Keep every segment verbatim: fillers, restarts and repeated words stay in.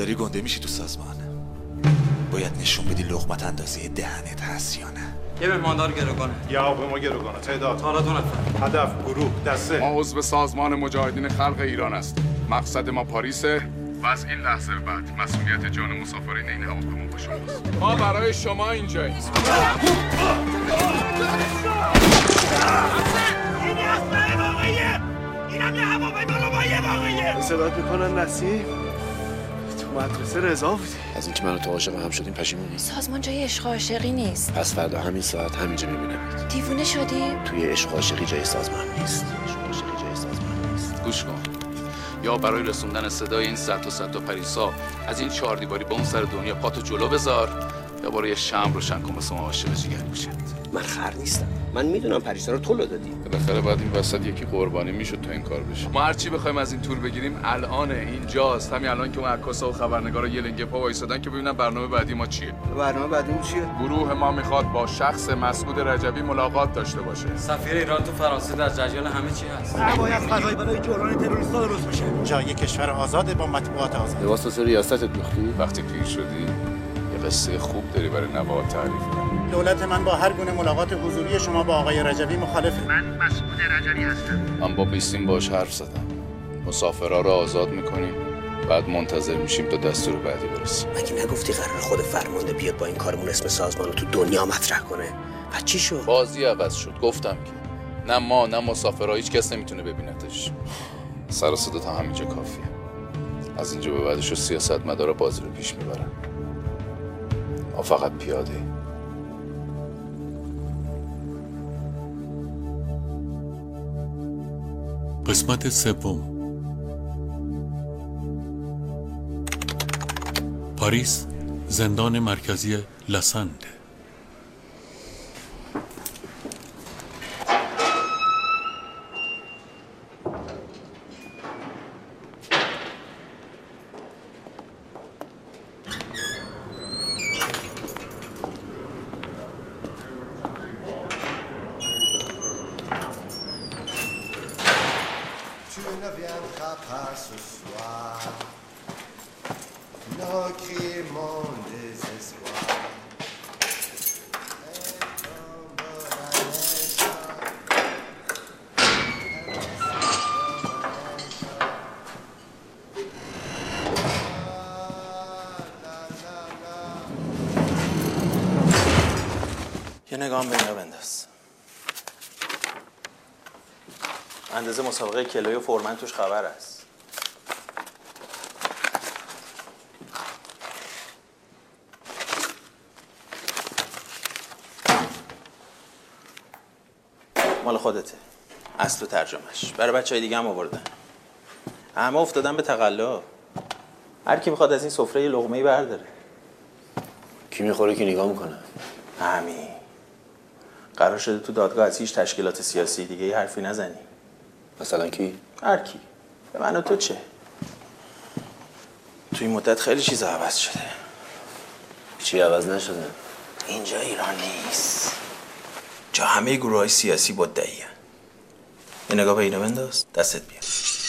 داری گنده میشی تو سازمان. باید نشون بدی لقمت اندازه دهنت هست یا نه. یه مهماندار گروگانه. یا به ما گروگانه. تعداد حالا دو نفر. هدف گروه دسته. ما عضو سازمان مجاهدین خلق ایران هستیم. مقصد ما پاریسه و از این لحظه به بعد مسئولیت جان مسافرین این هواپیما با شماست. ما برای شما اینجاییم. این اسلحه واقعیه. اینم یه هواپیما واقعیه. صدات میکنن نسیم. تو مدرسه رضا بودی. از اینکه منو تو عاشق هم شدیم پشیمونی؟ سازمان جای عشق و عاشقی نیست. پس فردا همین ساعت همینجا میبینمت. دیوونه شدی؟ توی عشق و عاشقی جای سازمان نیست. عشق و عاشقی جای سازمان نیست. گوش کن. یا برای رسوندن صدای این صد تا صد تا پریسا از این چهار دیواری به اون سر دنیا پاتو جلو بذار، یا برای یه شمع روشن کن مثل ما عاشق جگر گوشت. من خر نیستم. من میدونم پریسا رو تو دادی. بالاخره بعد این وسط یکی قربانی میشد تا این کار بشه. ما هر چی بخوایم از این تور بگیریم الان اینجاست. همین الان که اون عکاسا و خبرنگارا یه لنگه پا وایسادن که ببینن برنامه بعدی ما چیه. برنامه بعدی چیه؟ گروه ما میخواد با شخص مسعود رجبی ملاقات داشته باشه. سفیر ایران تو فرانسه در جریان همه چی هست. باید فضایی برای جبران تروریست‌ها درست بشه. اینجا یک کشور آزاده با مطبوعات آزاد. لباس واسه ریاستت میخوای؟ وقتی پیر شدی یه قصه خوب داری برای نوه‌ها تعریف کنی. دولت من با هر گونه ملاقات حضوری شما با آقای رجبی مخالفه. من مسعود رجبی هستم. من با بیستیم باش حرف زدم. مسافرها رو آزاد میکنیم، بعد منتظر میشیم تا دستور بعدی برسیم. مگه نگفتی قرار خود فرمانده بیاد با این کارمون اسم سازمان رو تو دنیا مطرح کنه؟ و چی شد؟ بازی عوض شد. گفتم که نه ما نه مسافرها هیچ کس نمیتونه ببینتش. سر و صدا تا همینجا کافیه. از اینجا به بعدش رو سیاستمدارا بازی رو پیش میبرن. ما فقط پیاده. قسمت سوم. پاریس، زندان مرکزی لسند. یه نگاه به اینا بنداز. اندازه مسابقه کلوی و فورمن توش خبر است. مال خودته. اصل و ترجمهش. برای بچهای دیگه هم آوردن. همه افتادن به تقلا. هر کی میخواد از این سفره یه لقمه‌ای برداره. کی میخوره که نگاه میکنه؟ همین. قرار شده تو دادگاه از هیچ تشکیلات سیاسی دیگه یه حرفی نزنی. مثلا کی؟ هر کی. به من و تو چه؟ تو این مدت خیلی چیزا عوض شده. چی عوض نشده؟ اینجا ایران نیست. جا همه گروه‌های سیاسی مدعی‌ان. یه نگاه به اینا بنداز، دستت بیاد.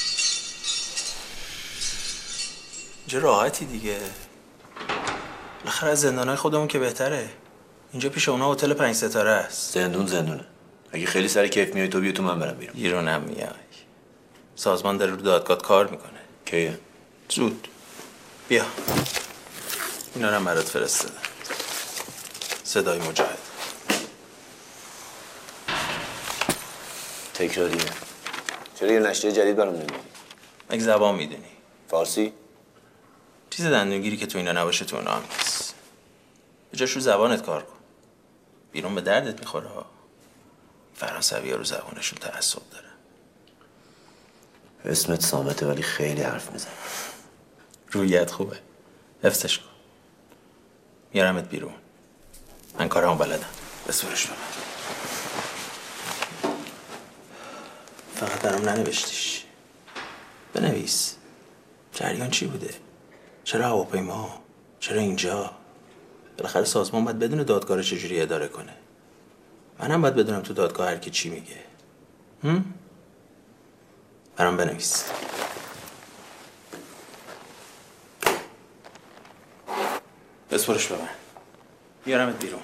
اینجا راحتی دیگه. بالاخره از زندان‌های خودمون که بهتره. اینجا پیش اونا هتل پنج ستاره است. زندون زندونه. اگه خیلی سر کیف میای تو بیا تو من برم بیرون. بیرونم میای. سازمان داره رو دادگاه کار میکنه. کیه؟ زود. بیا. اینا رو هم برات فرستادم. صدای مجاهد. تکراریه. چرا یه نشریه جدید برام نمیدی؟ مگه زبان میدونی؟ فارسی؟ چیز دندونگیری که تو اینا نباشه تو اونا هم نیست. به جاش رو زبانت کار کن. بیرون به دردت میخوره ها. فرانسوی ها رو زبانشون تعصب داره. اسمت صامته ولی خیلی حرف میزنی. رویت خوبه. حفظش کن. میارمت بیرون. من کارمو بلدم. بسپرش به من. فقط برام ننوشتیش. بنویس. جریان چی بوده؟ چرا هواپیما؟ چرا اینجا؟ بالاخره سازمان باید بدون دادگاه رو چجوری اداره کنه. منم باید بدونم تو دادگاه هر کی چی میگه. هم؟ برام بنویس. بسپرش به من. بیارمت بیرون.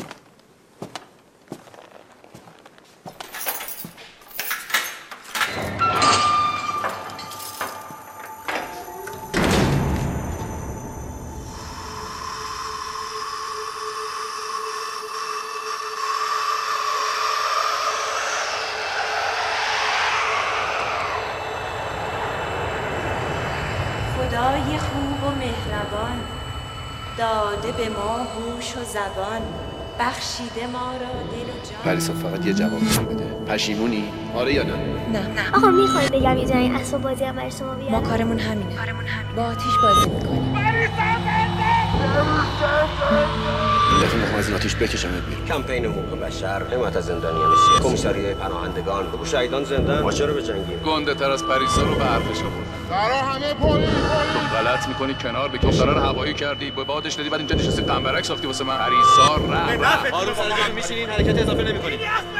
خدای خوب و مهربان داده به ما هوش و زبان، بخشیده ما را دل و جان. پریسا فقط یه جواب بده. پشیمونی؟ آره یا نه؟ نه نه آقا میخواید بگم یه جایی اسباب بازی هم برای شما بیارم؟ ما کارمون همینه. کارمون همینه. با آتیش بازی میکنیم. این دفعه میخوام از این آتیش بکشمت بیرون. کمپین حقوق بشر، حمایت از زندانیان سیاسی، کمیساریای پناهندگان، بگو شهیدان زندان، ما چرا بجنگیم؟ گنده تر از پریسا رو به حرفش آوردن. برا همه پلی تو غلط میکنی کنار بکش. دختره رو هوایی کردی، به بادش دادی، بعد اینجا نشستی قنبرک ساختی واسه من. پریسا رفت. آروم سرگرم میشینین، حرکت اضافه نمی‌کنین.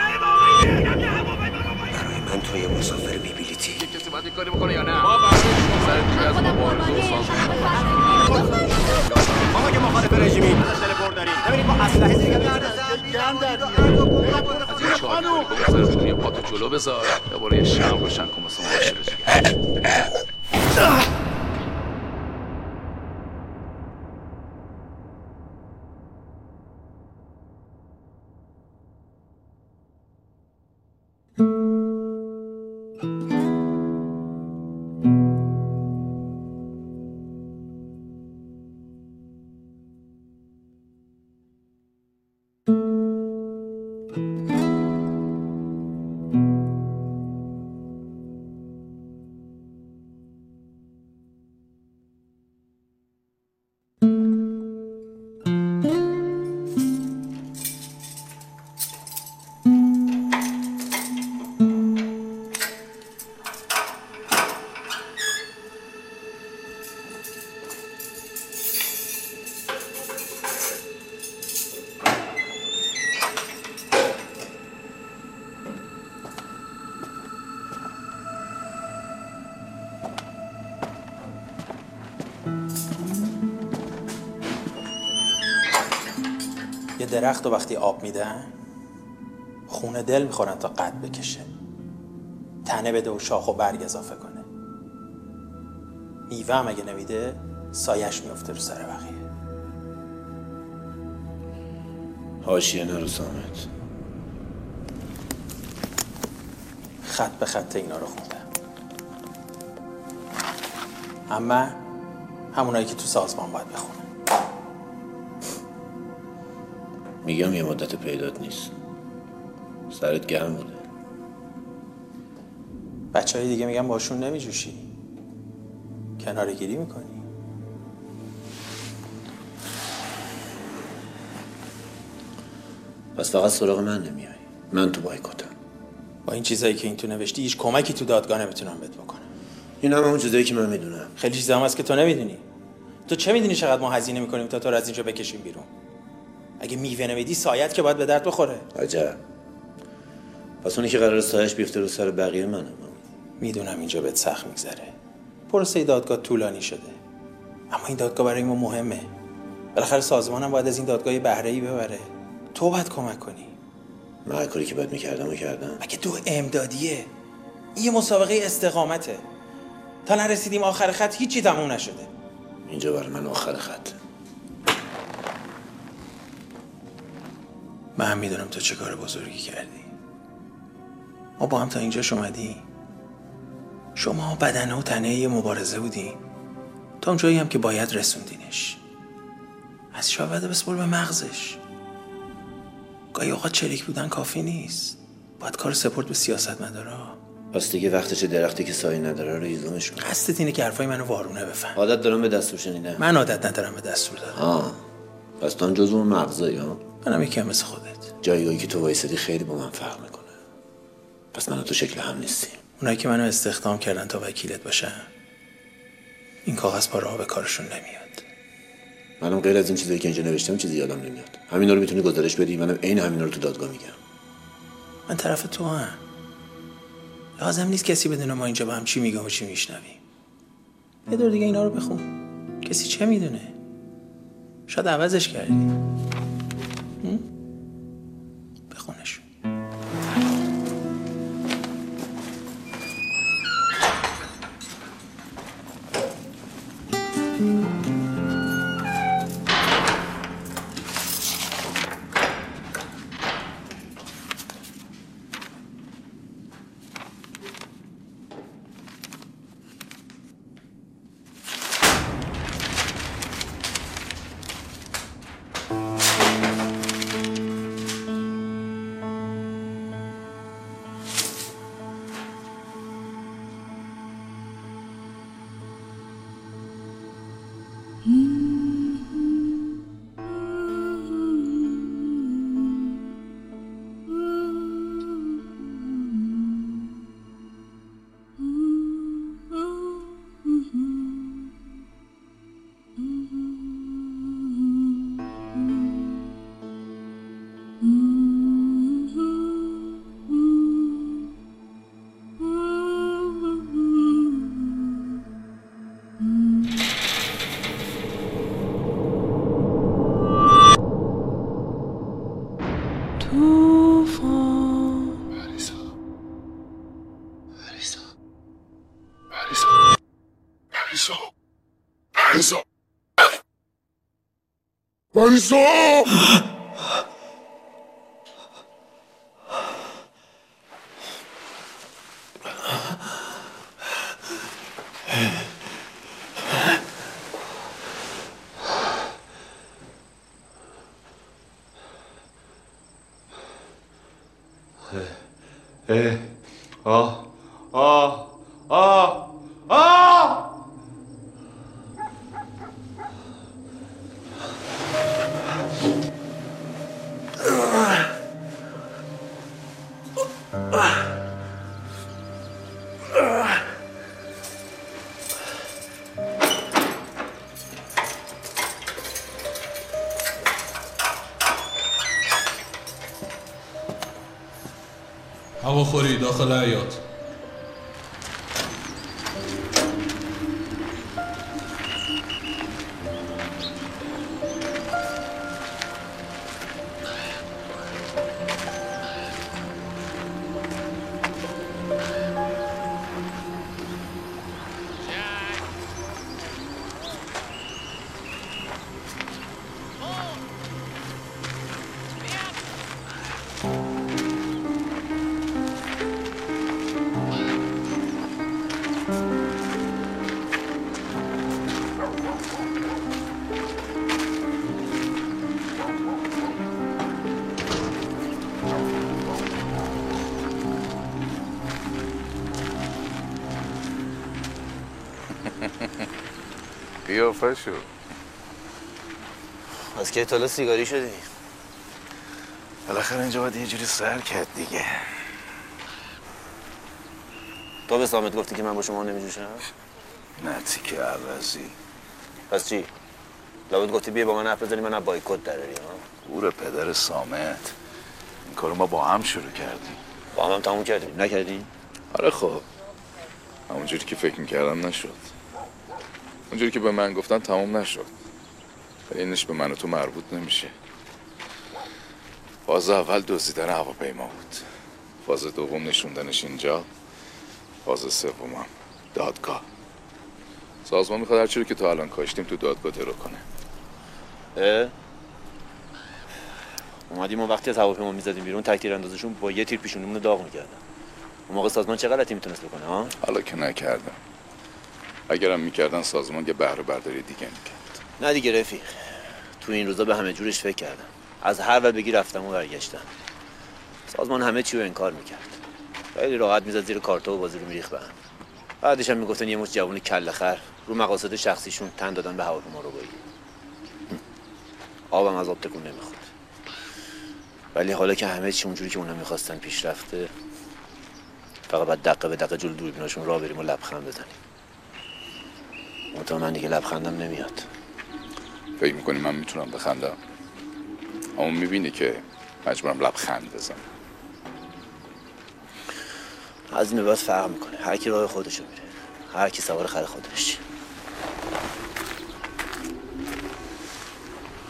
برای من تو یه مسافر بیبیلیتی. یه کسی باید این کاری بکنه یا نه؟ ما برای سر دیگه از مبارزه و سازمان. آقا که مخالف رژیمی ازش تلفن داریم. ببینید با اسلحه دیگه گرم در از این چهار کنی با سرتون یه پاتو جلو بذار یا برو یه شم روشن کن مثل مباشر جیگه. یه درخت رو وقتی آب میدن خونه دل میخورن تا قد بکشه، تنه بده و شاخ و برگ اضافه کنه. میوه هم اگه نمیده سایش میفته رو سر بقیه. حاشیه نرو سامت. خط به خط اینا رو خوندم. اما همونایی که تو سازمان باید بخونن. میگم یه مدت پیدات نیست. سرت گرم بوده. بچه های دیگه میگن باشون نمیجوشی، کناره گیری میکنی. پس فقط سراغ من نمیای. من تو بایکوتم. با این چیزایی که این تو نوشتی هیچ کمکی تو دادگاه نمیتونم بهت بکنم. این هم همون چیزایی که من میدونم. خیلی چیزا هم هست که تو نمیدونی. تو چه میدونی چقدر ما هزینه میکنیم تا تو رو از اینجا بکشیم بیرون؟ اگه میوه نمیدی سایت که باید به درد بخوره. عجب. پس اونی که قرار سایش بیفته رو سر بقیه منم. میدونم اینجا بهت سخت میگذره. پروسه دادگاه طولانی شده. اما این دادگاه برای ما مهمه. بالاخره سازمانم باید از این دادگاه بهره‌ای ببره. تو باید کمک کنی. من هر کاری که باید میکردم و کردم. مگه دو امدادیه؟ این یه مسابقه استقامته. تا نرسیدیم آخر خط هیچی تموم نشده. اینجا برای من آخر خط. من هم میدونم تو چه کار بزرگی کردی. ما با هم تا اینجا اومدیم. شما بدنه و تنه یه مبارزه بودین. تا اون جایی هم که باید رسوندینش. از شعبده بسپر به مغزش. گاهی اوقات چریک بودن کافی نیست. باید کار سپورت به سیاستمدارا. پس دیگه وقتش درختی که سایه نداره رو ایزومش کن. قصدت اینه که حرفای منو وارونه بفهم. عادت دارم به دستور شنیدم. من عادت ندارم به دستور دادن. آه. پس تو هم جزو اون مغزایی ها. منم یکی هم مثل خودت. جایگاهی که تو وایسادی خیلی با من فرق میکنه. پس من و تو شکل هم نیستیم. اونایی که منو استخدام کردن تا وکیلت باشم این کاغذ پا راه به کارشون نمیاد. منم غیر از این چیزایی که اینجا نوشتم چیزی یادم نمیاد. همینا رو میتونی گزارش بدی، منم عین همینا رو تو دادگاه میگم. من طرف تو هم. لازم نیست کسی بدونه ما اینجا با هم چی میگم و چی میشنویم. یه دور دیگه اینا رو بخون. کسی چه میدونه؟ شاید عوضش کردی. بخونش. پریسا اه آه آه آه آه هواخوری داخل حیاط. قیافه شو. از که تالا سیگاری شدی؟ بالاخره اینجا باید یه جوری سر کرد دیگه. تو به سامت گفتی که من با شما نمیجوشم؟ نه تیکه عوضی. پس چی؟ لابد گفتی بیا با من حرف بزنی من از بایکوت دراری ها؟ گور پدر سامت. این کارو ما با هم شروع کردیم. با هم هم تموم کردیم؟ نکردیم؟ آره خب. همونجوری که فکر میکردم نشد. اونجوری که به من گفتن تموم نشد. اینش به من و تو مربوط نمیشه. فاز اول دزدیدن هواپیما بود. فاز دوم نشوندنش اینجا. فاز سومم دادگاه. سازمان میخواد هر چیزی که تا الان کاشتیم تو دادگاه درو کنه. اه؟ اومدیم و وقتی از هواپیما میزدیم بیرون تک تیراندازشون با یه تیر پیشونیمون رو داغ میکردن. اون موقع سازمان چه غلطی میتونست بکنه ها؟ حالا که نکردم. اگرم میکردن سازمان یه بهره برداری دیگه میکرد. نه دیگه رفیق. تو این روزا به همه جورش فکر کردم. از هر ور بگی رفتم و برگشتم. سازمان همه چی رو انکار میکرد. خیلی راحت میزد زیر کارتا و بازی رو میریخت به هم. بعدش هم میگفتن یه مش جوون کله خر رو مقاصد شخصیشون تن دادن به هواپیما رو بایی. آبم از آب تکون نمیخورد. ولی حالا که همه چی اونجوری که اونا میخواستن پیش رفته، فقط بعد دقیقه به دقیقه جلو دوربیناشون راه بریم و لبخند بزنیم. منتها من دیگه لبخندم نمیاد. فکر میکنی من میتونم بخندم؟ اما میبینی که مجبورم لبخند بزنم. از این به بعد فرق میکنه. هر کی راه خودشو میره. هر کی سوار خر خودش.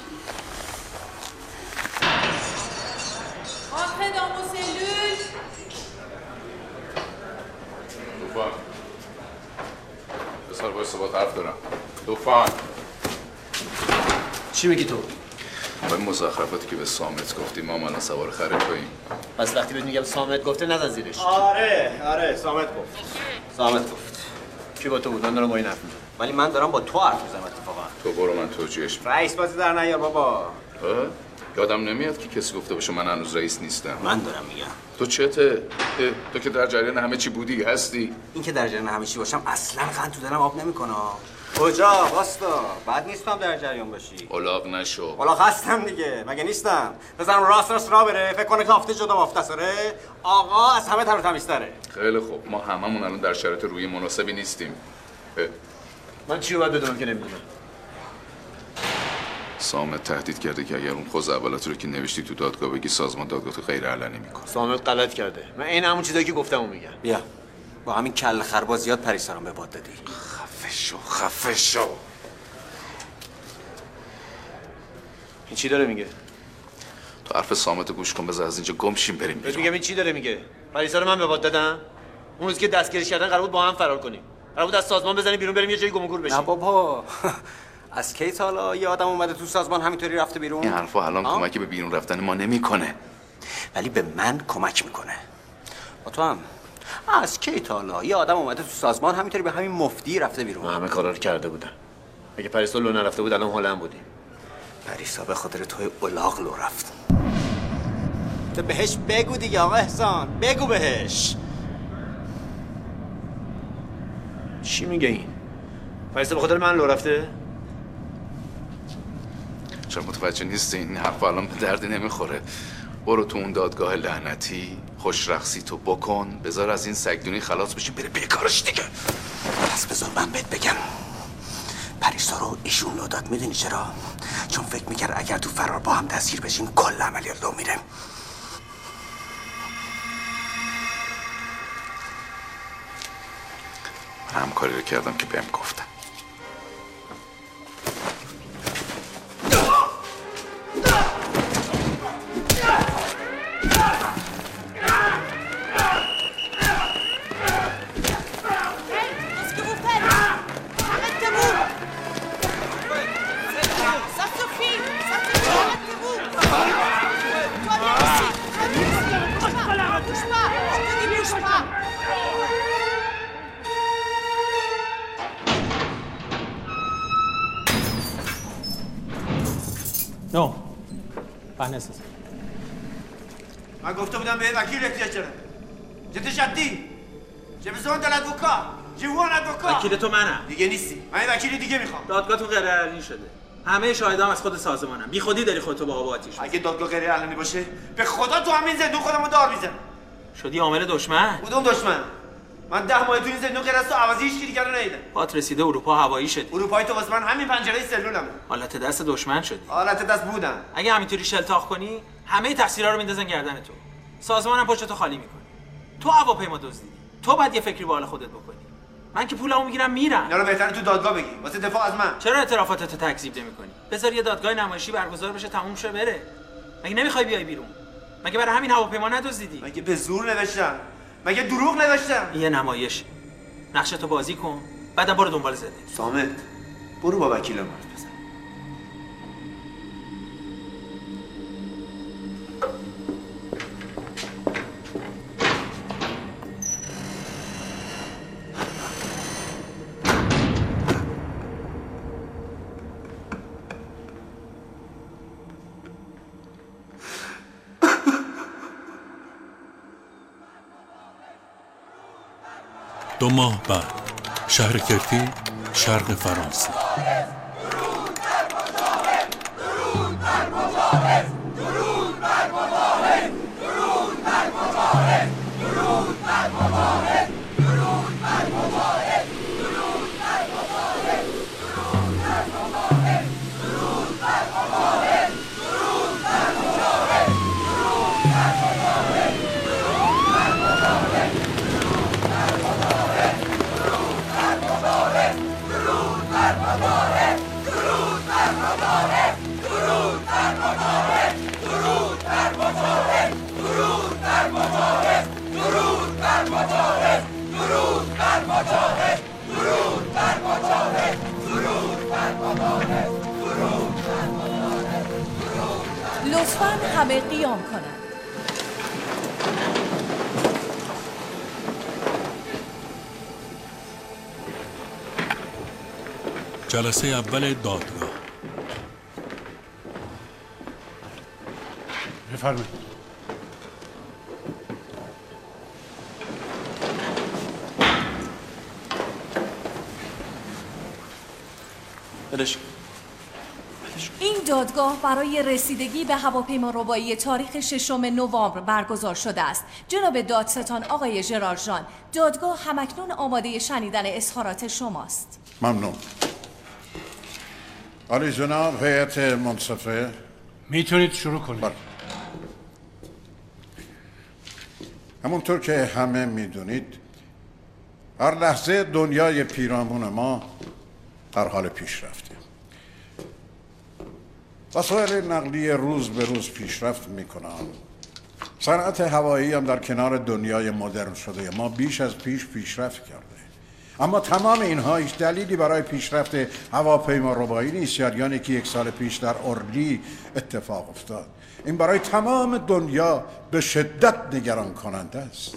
توفان بسار باید صبات حرف دارم. توفان چی میگی تو؟ با این مزخرفاتی که به سامت گفتی ما من سوار خره توییم. پس وقتی بهت میگم سامت گفته نزن زیرش. آره آره سامت گفت. سامت گفت. کی با تو بود؟ من دارم با این حرف میزنم. ولی من دارم با تو حرف میزنم اتفاقا. تو برو من توجیهش میکنم. رئیس بازی در نیار بابا. یادم نمیاد که کسی گفته باشه من هنوز رئیس نیستم. من دارم میگم. تو چته؟ تو که در جریان همه چی بودی هستی؟ این که در جریان همه چی باشم اصلا قند تو دلم آب نمیکنه. کجا؟ واستا. بعد نیستم در جریان باشی. الاغ نشو. الاغ هستم دیگه. مگه نیستم؟ بزنم راست راست راه بره. فکر کنه کافته جدا مافته سره. آقا از همه تر تمیزتره. خیلی خوب. ما هممون الان در شرایط روی مناسبی نیستیم. من چی رو باید بدونم که نمیدونم؟ سامت تهدید کرده که اگر اون خوز اولات رو که نوشتی تو دادگاه بگی سازمان دادگاه تو غیر علنی میکنه. سامت غلط کرده. من این همون چیزایی که گفتمو میگم. بیا. با همین کله خربازیات پریسا به باد دادی. خفه شو خفه شو. این چی داره میگه؟ تو حرف سامت گوش کن بذار از اینجا گم شیم بریم بیرون. بهت میگم این چی داره میگه؟ پریسا رو من به باد دادم؟ اون روز که دستگیرش کردن قرار بود با هم فرار کنیم. قرار بود از سازمان بزنیم بیرون بریم یه جایی گم و گور بشیم. نه بابا. از کی تا حالا یه آدم اومده تو سازمان همینطوری رفته بیرون؟ این حرفا الان آه؟ کمکی به بیرون رفتن ما نمیکنه. ولی به من کمک میکنه. با تو هم از کی تا حالا یه آدم اومده تو سازمان همینطوری به همین مفتی رفته بیرون؟ من همه کارا رو کرده بودم. اگه پریسا لو نرفته بود الان هلند بودیم. پریسا به خاطر توی الاغ لو رفت. تو بهش بگو دیگه آقا احسان. بگو بهش. چی میگه این؟ پریسا به خاطر من لو رفته؟ چرا متوجه نیستی این حرف الان به دردی نمیخوره. برو تو اون دادگاه لعنتی خوش رقصی تو بکن بذار از این سگدونی خلاص بشی بره بیکارش دیگه. پس بذار من بهت بگم پریسا رو ایشون لو داد. میدونی چرا؟ چون فکر میکرد اگر تو فرار با هم دستگیر بشین کل عملیات لو میره. من هم کاری رو کردم که بهم گفتم. No, pas nécessaire. من گفته بودم به وکیل احتیاج دارم. جدی شدی؟ چه بزن دل ادوکا؟ جوان ادوکا؟ وکیل تو منم. دیگه نیستی. من وکیل دیگه میخوام. دادگاهتون غیر علنی شده. همه شاهدام از خود سازمانم. بی خودی داری خودتو با آب آتیش. اگه دادگاه غیر علنی باشه، به خدا تو همین زندون خودمو دار میزنم. شدی عامل دشمن؟ کدوم دشمن؟ من ده ماه تو این زندون غیر از تو عوضی هیچ کی دیگه رو ندیدم. پات رسیده اروپا هوایی شدی. اروپایی تو واسه من همین پنجره سلولمه. حالت دست دشمن شدی. حالت دست بودم. اگه همینطوری شلتاخ کنی، همه تقصیرها رو میندازن گردن تو. سازمانم پشت تو خالی میکنه. تو هواپیما دزدیدی. تو باید یه فکری به حال خودت بکنی. من که پولمو میگیرم میرم. اینا رو بهتره تو دادگاه بگی واسه دفاع از من. چرا اعترافاتتو تکذیب نمی‌کنی؟ بذار یه دادگاه نمایشی برگزار بشه تموم شه بره. مگه نمیخوای بیای بیرون؟ مگه برای همین هواپیما ندزدیدی؟ مگه به زور نوشتم؟ مگه دروغ نوشتم؟ یه نمایش. نقشتو بازی کن. بعدم برو دنبال زندگی. سامت برو با وکیل من بزن. دو ماه بعد شهر کرتی شرق فرانسه. درود بر مبارز، درود بر مبارز. همه قیام کنند. جلسه اول دادگاه. بفرمایید. بدش. این دادگاه برای رسیدگی به هواپیما ربایی تاریخ ششم نوامبر برگزار شده است. جناب دادستان آقای ژرار ژان، دادگاه همکنون آماده شنیدن اظهارات شماست. ممنون. عالی جناب هیئت منصفه، میتونید شروع کنید. بله. همونطور که همه میدونید هر لحظه دنیای پیرامون ما در حال پیشرفته. وسایل نقلیه روز به روز پیشرفت میکنن. صنعت هوایی هم در کنار دنیای مدرن شده ما بیش از پیش پیشرفت کرده. اما تمام اینها هیچ دلیلی برای پیشرفت هواپیما ربایی نیست، جریانی که یک سال پیش در اورلی اتفاق افتاد. این برای تمام دنیا به شدت نگران کننده است.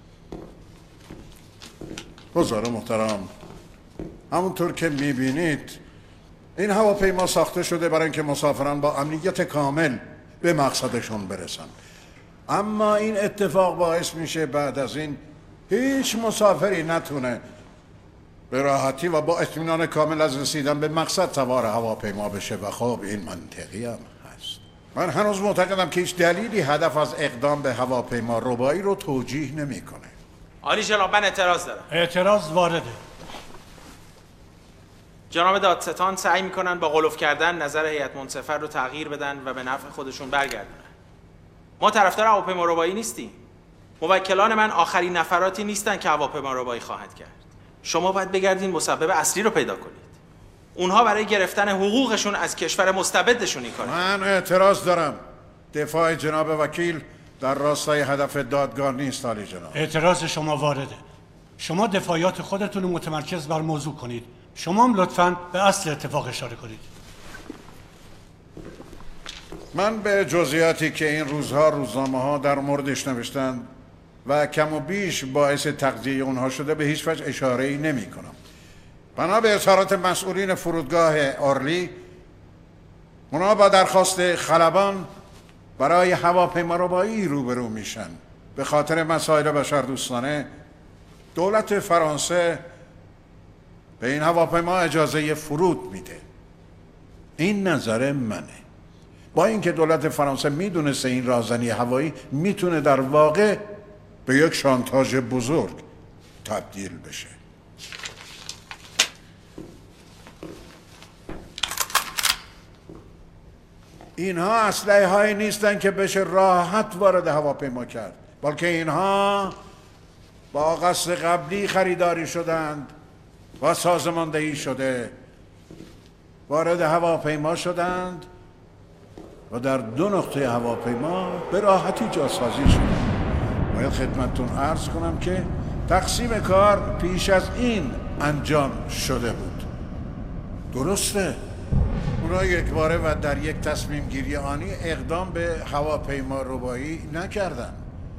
حضار محترم، همونطور که میبینید این هواپیما ساخته شده برای اینکه مسافران با امنیت کامل به مقصدشون برسن. اما این اتفاق باعث میشه بعد از این هیچ مسافری نتونه به راحتی و با اطمینان کامل از رسیدن به مقصد سوار هواپیما بشه و خب این منطقی هم هست. من هنوز معتقدم که هیچ دلیلی هدف از اقدام به هواپیما ربایی رو توجیه نمیکنه. عالی جناب، من اعتراض دارم. اعتراض وارده. جناب دادستان سعی میکنن با غلوف کردن نظر هیئت منصفه رو تغییر بدن و به نفع خودشون برگردونن. ما طرفدار هواپیما ربایی نیستیم. موکلان من آخرین نفراتی نیستن که هواپیما ربایی خواهد کرد. شما باید بگردین مسبب اصلی رو پیدا کنید. اونها برای گرفتن حقوقشون از کشور مستبدشون این کارو. من اعتراض دارم. دفاع جناب وکیل در راستای هدف دادگاه نیست. عالی جناب، اعتراض شما وارده. شما دفاعیات خودتون رو متمرکز بر موضوع کنید. شما هم لطفاً به اصل اتفاق اشاره کنید. من به جزئیاتی که این روزها روزنامه ها در موردش نوشتن و کم و بیش باعث تقضیه اونها شده به هیچ وجه اشاره ای نمی کنم. بنا به اظهارات مسئولین فرودگاه اورلی، اونا با درخواست خلبان برای هواپیما ربایی روبرو میشن. به خاطر مسائل بشردوستانه دولت فرانسه به این هواپیما اجازه فرود میده. این نظر منه. با اینکه دولت فرانسه میدونسته این راهزنی هوایی میتونه در واقع به یک شانتاژ بزرگ تبدیل بشه. اینها اسلحه هایی نیستن که بشه راحت وارد هواپیما کرد، بلکه اینها با قصد قبلی خریداری شدند و سازماندهی شده، وارد هواپیما شدند و در دو نقطه هواپیما به راحتی جاسازی شدند. باید خدمتتون عرض کنم که تقسیم کار پیش از این انجام شده بود. درسته اونا یک باره و در یک تصمیم گیری آنی اقدام به هواپیما ربایی نکردن.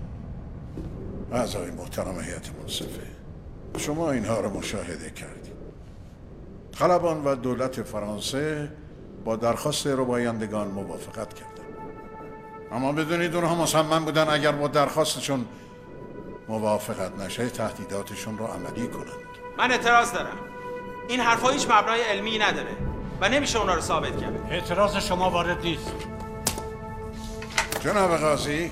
اعضای محترم هیئت منصفه، شما اینها رو مشاهده کردید. خلبان و دولت فرانسه با درخواست ربایندگان موافقت کردند. اما بدونید اونها مصمم بودن اگر با درخواستشون موافقت نشه تهدیداتشون رو عملی کنند. من اعتراض دارم. این حرفا هیچ مبنای علمی نداره و نمیشه اونا رو ثابت کرد. اعتراض شما وارد نیست. جناب قاضی،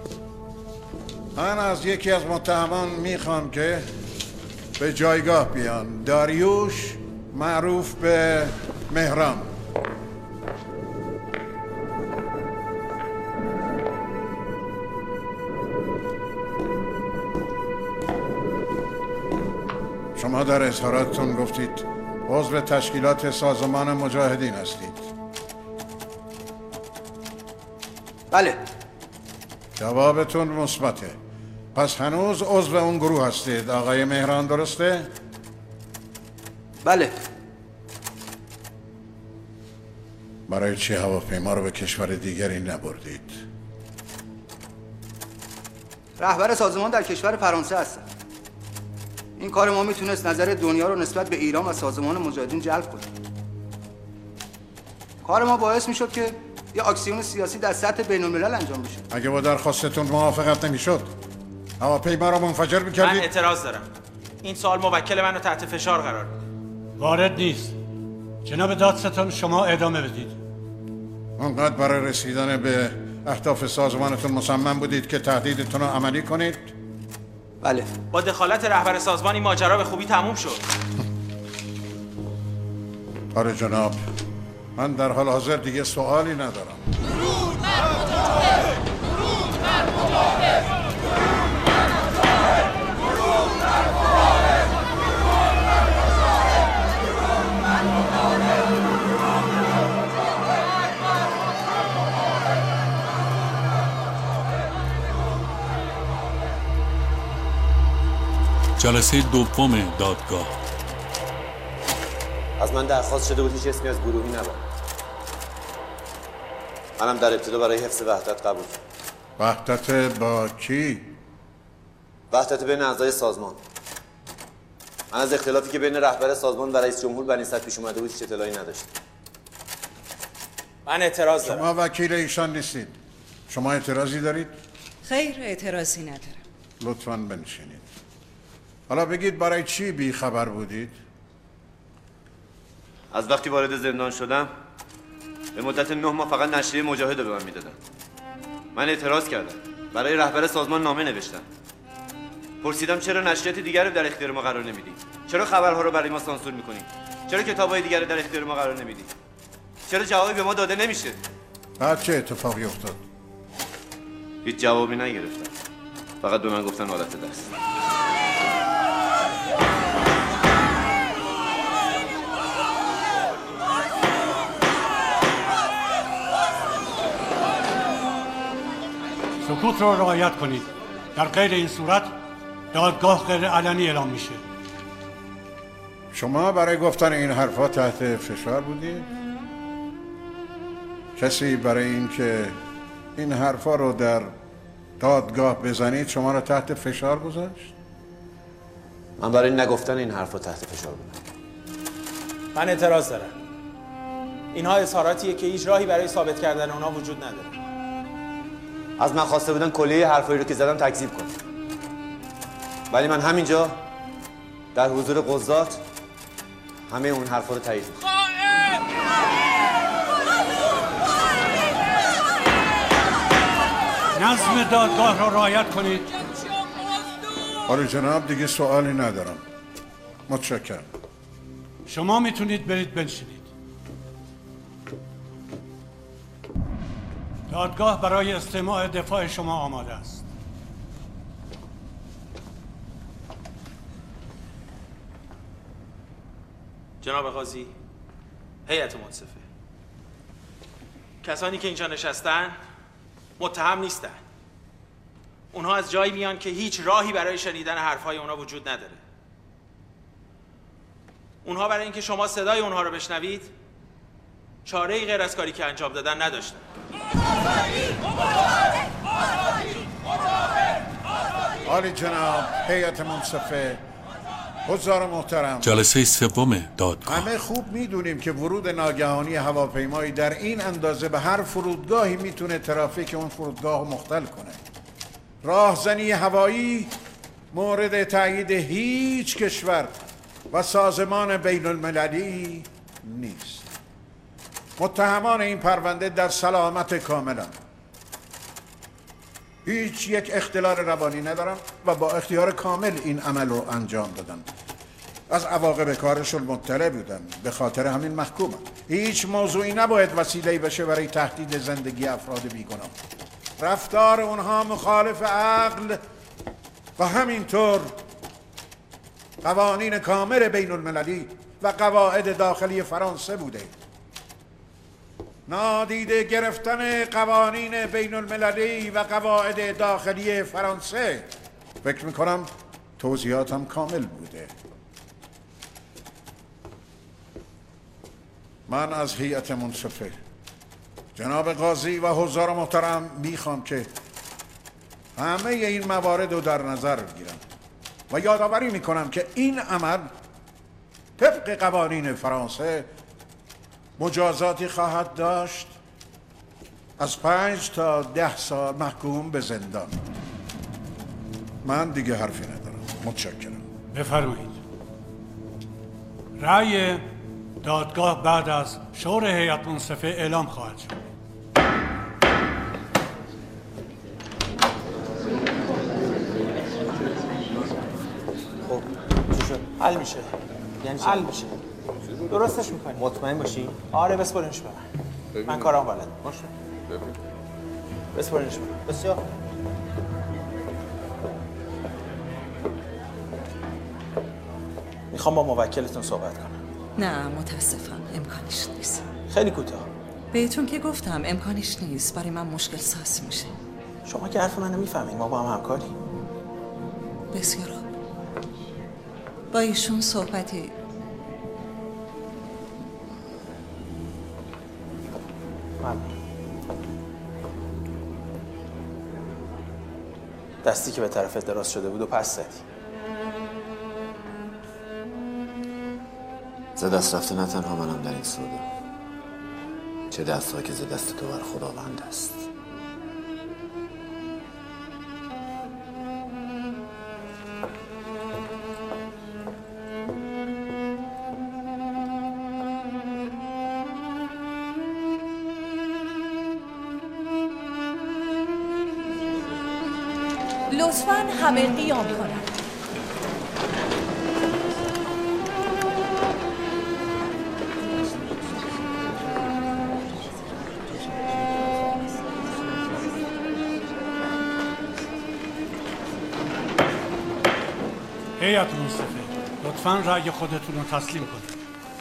من از یکی از متهمان میخوام که به جایگاه بیان. داریوش معروف به مهران. شما در اظهاراتتون گفتید عضو تشکیلات سازمان مجاهدین هستید. بله. جوابتون مثبته. پس هنوز عضو اون گروه هستید آقای مهران، درسته؟ بله. برای چی هواپیما رو به کشور دیگری نبردید؟ رهبر سازمان در کشور فرانسه هستم. این کار ما میتونست نظر دنیا رو نسبت به ایران و سازمان مجاهدین جلب کنه. کار ما باعث میشد که یه اکسیون سیاسی در سطح بین الملل انجام بشه. اگه با درخواستتون موافقت نمیشد هواپیما رو منفجر میکردید؟ من اعتراض دارم. این سوال موکل منو تحت فشار قرار میده. وارد نیست. جناب دادستان شما ادامه بدید. اونقدر برای رسیدن به اهداف سازمانتون مصمم بودید که تهدیدتون رو عملی کنید؟ بله. با دخالت رهبر سازمان این ماجرا به خوبی تموم شد. آره جناب، من در حال حاضر دیگه سوالی ندارم. جلسه دوم دادگاه. از من درخواست شده بود هیچ اسمی از گروهی نبرم. منم در ابتدا برای حفظ وحدت قبول شدم. وحدت با کی؟ وحدت بین اعضای سازمان. من از اختلافی که بین رهبر سازمان و رئیس جمهور بر این سطح پیش اومده بود هیچ اطلاعی نداشتم. من اعتراض دارم. شما وکیل ایشان نیستید. شما اعتراضی دارید؟ خیر، اعتراضی ندارم. لطفاً بنشینید. حالا بگید برای چی بی خبر بودید؟ از وقتی وارد زندان شدم به مدت نه ماه فقط نشریه مجاهد رو به من میدادن. من اعتراض کردم. برای رهبر سازمان نامه نوشتم. پرسیدم چرا نشریات دیگر رو در اختیار ما قرار نمیدید؟ چرا خبرها رو برای ما سانسور میکنید؟ چرا کتابای دیگر رو در اختیار ما قرار نمیدید؟ چرا جوابی به ما داده نمیشه؟ بعد چه اتفاقی افتاد؟ هیچ جوابی نگرفتم. فقط به من گفتن حالت دست. سکوت رو رعایت کنید. در غیر این صورت دادگاه غیر علنی اعلام میشه. شما برای گفتن این حرفا تحت فشار بودید؟ کسی برای اینکه این حرفا رو در دادگاه بزنید شما رو تحت فشار گذاشت؟ من برای نگفتن این حرفا تحت فشار بودم. من اعتراض دارم. اینها اظهاراتیه که هیچ راهی برای ثابت کردن اونها وجود نداره. از من خواسته بودن کلیه حرفایی رو که زدم تکذیب کنم. ولی من همینجا در حضور قضات همه اون حرفا رو تایید می‌کنم. نظم دادگاه رو رعایت کنید. آره جناب، دیگه سوالی ندارم. متشکرم. شما میتونید برید بنشینید. دادگاه برای استماع دفاع شما آماده است. جناب قاضی، هیئت منصفه، کسانی که اینجا نشستن متهم نیستن. اونها از جایی میان که هیچ راهی برای شنیدن حرفهای اونها وجود نداره. اونها برای اینکه شما صدای اونها رو بشنوید چاره‌ای غیر از کاری که انجام دادن نداشتن. عالی جناب، هیئت منصفه، حضار محترم، جلسه سوم دادگاه. همه خوب میدونیم که ورود ناگهانی هواپیمایی در این اندازه به هر فرودگاهی میتونه ترافیک اون فرودگاه رو مختل کنه. راهزنی هوایی مورد تایید هیچ کشور و سازمان بین المللی نیست. متهمان این پرونده در سلامت کاملا، هیچ یک اختلال روانی ندارن و با اختیار کامل این عمل رو انجام دادن. از عواقب کارشون مطلع بودن، به خاطر همین محکومن. هیچ موضوعی نباید وسیله‌ای بشه برای تهدید زندگی افراد بیگناه. رفتار اونها مخالف عقل و همینطور قوانین کامل بین المللی و قواعد داخلی فرانسه بوده. نادیده گرفتن قوانین بین المللی و قواعد داخلی فرانسه، فکر میکنم توضیحاتم کامل بوده. من از هیئت منصفه، جناب قاضی و حضار محترم میخوام که همه این موارد رو در نظر میگیرم و یادآوری میکنم که این عمل طبق قوانین فرانسه مجازاتی خواهد داشت از پنج تا ده سال محکوم به زندان. من دیگه حرفی ندارم. متشکرم. بفرمایید. رأی دادگاه بعد از شور هیئت منصفه اعلام خواهد شد. خب چی شد؟ حل میشه. یعنی حل میشه. درستش میکنی. مطمئن باشی؟ آره بسپارینش به من. من کارام بلد. باشه. ببین. بسپارینش به من. بسیار. میخوام با موکلتون صحبت کنم. نه متاسفم امکانش نیست. خیلی کوتاه. بهتون که گفتم امکانش نیست. برای من مشکل ساز میشه. شما که حرف منو میفهمید. ما با هم همکاریم. بسیار خوب. با ایشون صحبتی من دستی که به طرفت دراز شده بود و پس زدی. ز دست رفته نه تنها منم در این سودا، چه دست ها که ز دست تو بر خداوند است. لطفاً همه قیام کنند. هیئت منصفه لطفاً رأی خودتون رو تسلیم کنید.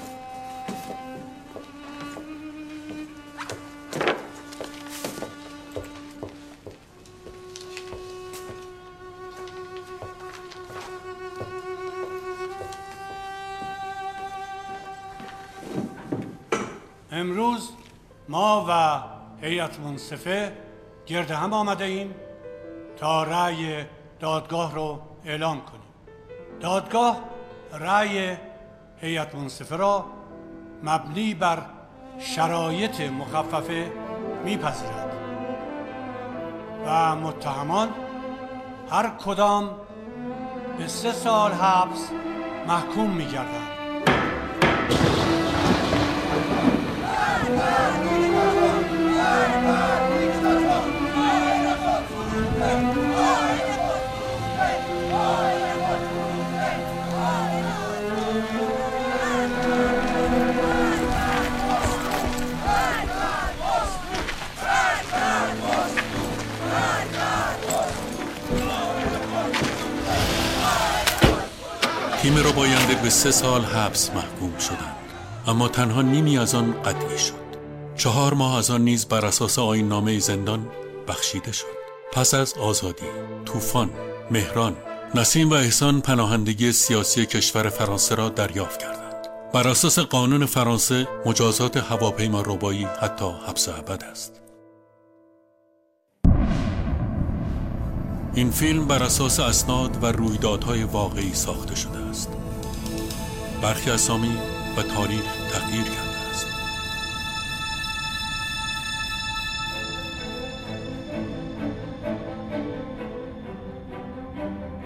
امروز ما و هیئت منصفه گرد هم آمده ایم تا رأی دادگاه رو اعلام کنیم. دادگاه رأی هیئت منصفه را مبنی بر شرایط مخففه میپذیرد و متهمان هر کدام به سه سال حبس محکوم میگردند. تیم رباینده به سه سال حبس محکوم شدند، اما تنها نیمی از آن قطعی شد. چهار ماه از آن نیز بر اساس آیین‌نامه زندان بخشیده شد. پس از آزادی، طوفان، مهران، نسیم و احسان پناهندگی سیاسی کشور فرانسه را دریافت کردند. بر اساس قانون فرانسه مجازات هواپیما ربایی حتی حبس ابد است. این فیلم بر اساس اسناد و رویدادهای واقعی ساخته شده است. برخی اسامی و تاریخ تغییر کرد.